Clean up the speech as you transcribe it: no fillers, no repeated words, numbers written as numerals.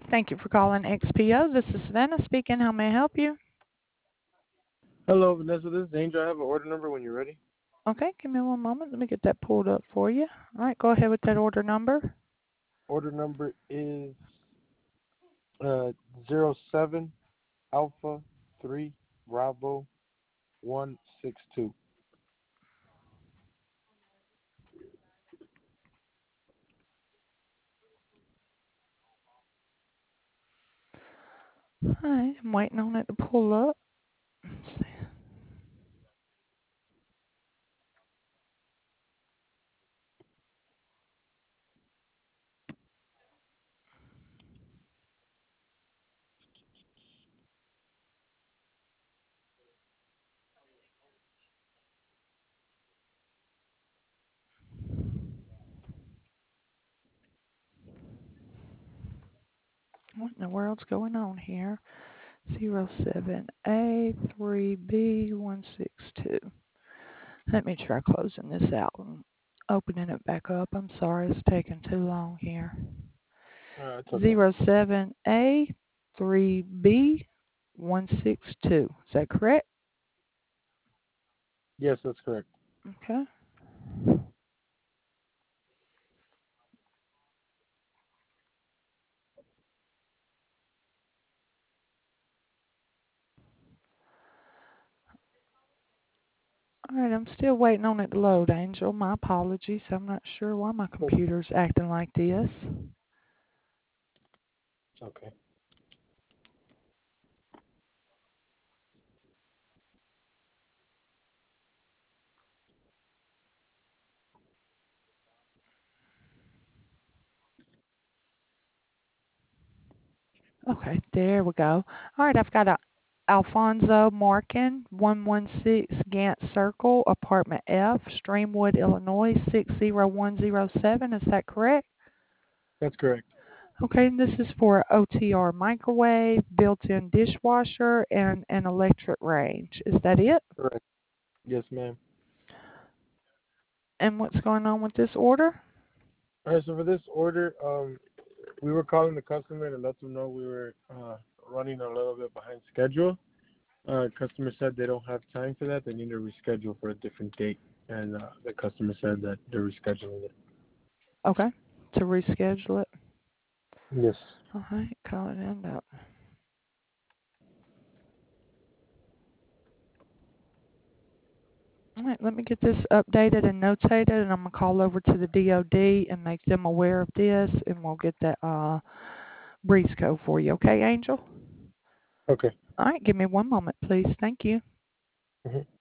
Thank you for calling XPO. This is Savannah speaking. How may I help you? Hello, Vanessa. This is Angel. I have an order number when you're ready. Okay, give me one moment. Let me get that pulled up for you. All right, go ahead with that order number. Order number is 07 Alpha 3 Bravo 162. All right, I'm waiting on it to pull up. Let's see. What in the world's going on here? 07A3B162. Let me try closing this out and opening it back up. I'm sorry, it's taking too long here. It's okay. 07A3B162. Is that correct? Yes, that's correct. Okay. All right, I'm still waiting on it to load, Angel. My apologies. I'm not sure why my computer's acting like this. Okay. Okay, there we go. All right, I've got a Alfonso Markin, 116 Gant Circle, Apartment F, Streamwood, Illinois, 60107. Is that correct? That's correct. Okay, and this is for OTR microwave, built-in dishwasher, and an electric range. Is that it? Correct. Yes, ma'am. And what's going on with this order? All right, so for this order, we were calling the customer to let them know we were running a little bit behind schedule. Customer said they don't have time for that. They need to reschedule for a different date. And the customer said that they're rescheduling it. Okay, to reschedule it. Yes. All right, call it end up. All right, let me get this updated and notated, and I'm going to call over to the DOD and make them aware of this, and we'll get that breeze code for you. Okay, Angel? Okay. All right, give me one moment, please. Thank you. Mm-hmm.